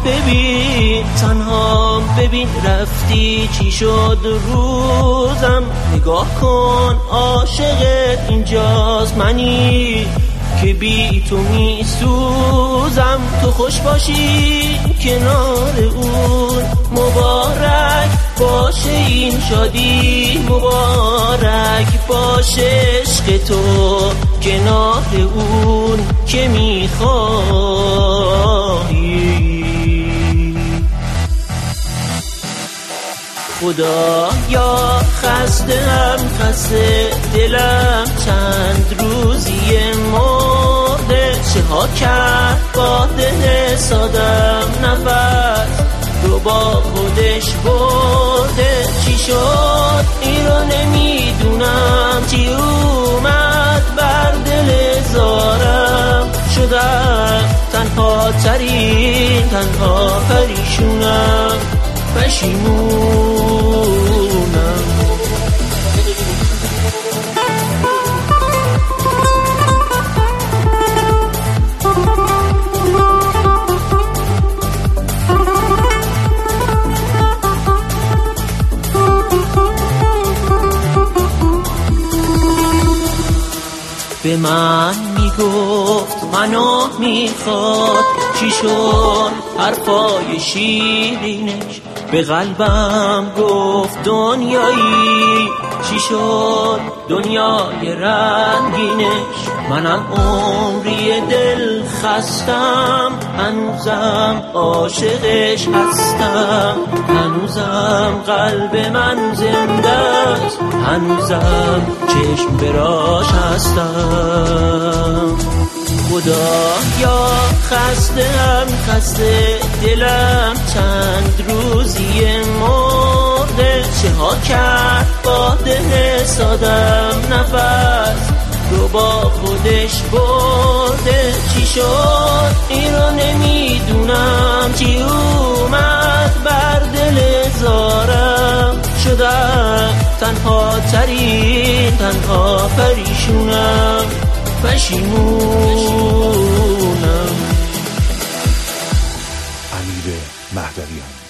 ببین تنها ببین رفتی چی شد روزم، نگاه کن عاشقت اینجاست منی که بی تو می سوزم. تو خوش باشی کنار اون، مبارک باشه این شادی، مبارک باشه عشق تو کنار اون که میخوایی. خدا یا خستم خسته دلم چند روزی مرده، چه ها کرد با دل سادم نفس رو با خودش برده. چی شد این رو نمیدونم، چی اومد بر دل زارم، شدم تنها ترین تنها پریشونم پشیمونم. به من میگفت منو میخواد، چی شد حرفای شیرینش، به قلبم گفت دنیایی، چی شد دنیای رنگینش. منم عمری دل خستم، هنوزم عاشقش هستم، هنوزم قلب من زنده است، هنوزم چشم براش هستم. خدا یا خستم خسته دلم چند روزی مرده، چه ها کرد با دل سادم نفس رو با خودش برده. چی شد این رو نمیدونم، چی اومد بر دل زارم، شدم تنها ترین تنها پریشونم پشیمونم. امیر مهدویان.